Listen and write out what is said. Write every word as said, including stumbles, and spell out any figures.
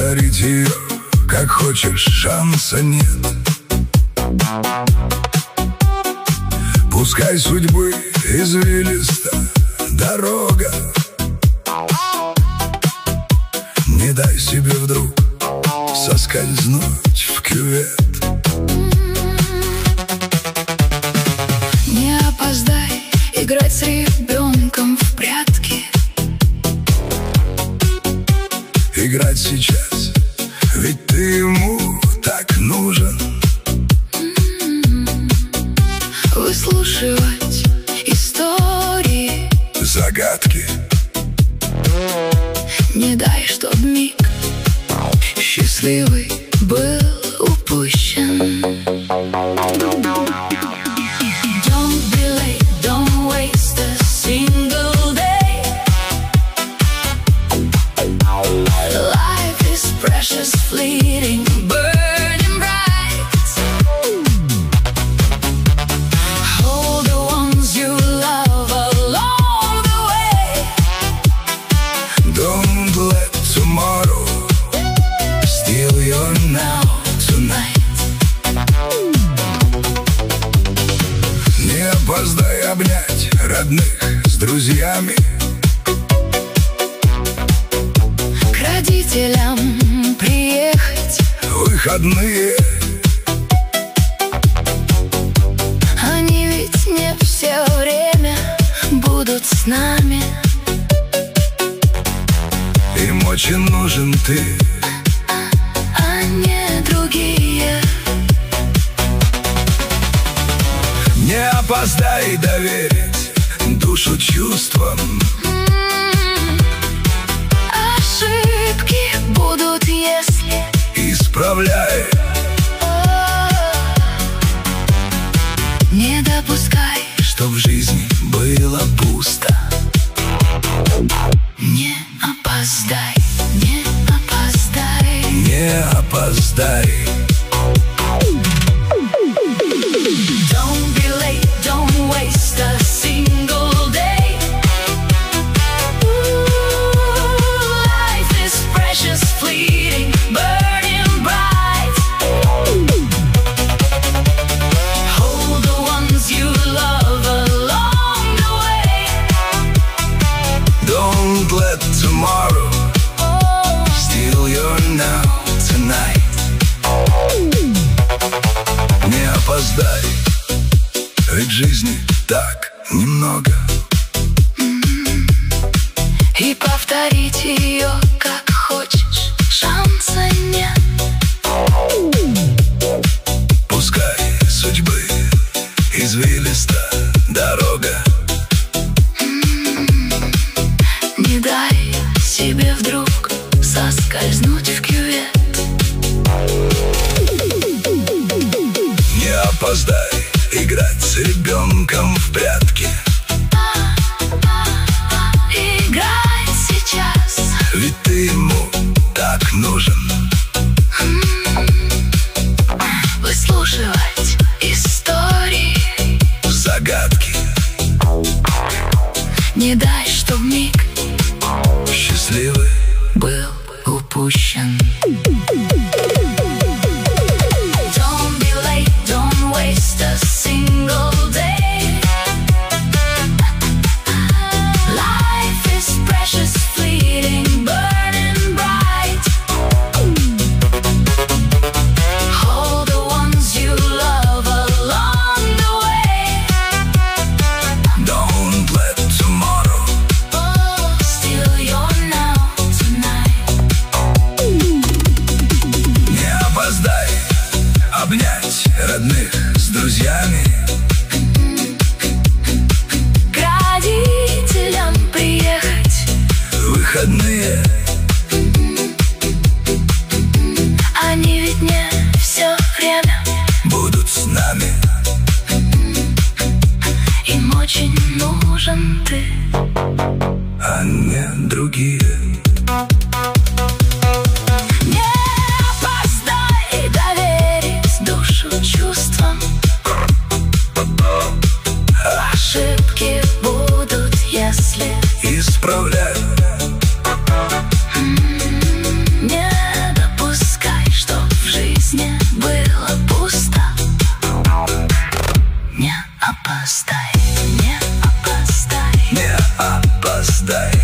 Уговорить ее, как хочешь, шанса нет. Пускай судьбы извилиста дорога, не дай себе вдруг соскользнуть в кювет. Не опоздай играть с ребенком в прятки. Играть сейчас, ведь ты ему так нужен. Выслушивать истории, загадки. Не дай, чтоб миг счастливый был упущен. Don't be late, don't waste a single day. Life is precious, fleeting, burning bright. Hold the ones you love along the way. Don't let tomorrow steal your now tonight. Не опоздай обнять родных с друзьями. К родителям приехать в выходные. Они ведь не все время будут с нами. Им очень нужен ты, а не другие. Не опоздай доверить душу чувствам. Ошибки будут, если исправляй. Не допускай, что в жизни было пусто. Не опоздай, не опоздай, не опоздай. Don't be late, don't waste a single day. Ooh, life is precious, fleeting, burning bright. Hold the ones you love along the way. Don't let tomorrow steal your now tonight. Не опоздай, ведь жизни так немного. И повторить ее, как хочешь, шанса нет. Пускай судьбы извилиста дорога. Не дай себе вдруг соскользнуть в кювет. Не опоздай играть с ребенком в прятки. Играть сейчас, ведь ты ему так нужен. выслушивать истории, загадки. Не дай, чтоб миг счастливый был упущен. Don't be late, don't waste a single day. Life is precious, fleeting, burning bright. Hold the ones you love along the way. Don't let tomorrow steal your now tonight. Не опоздай обнять родных с друзьями. К родителям приехать в выходные. Они ведь не все время будут с нами. Им очень нужен ты, а не другие. Не опоздай доверить душу чувствам. дай.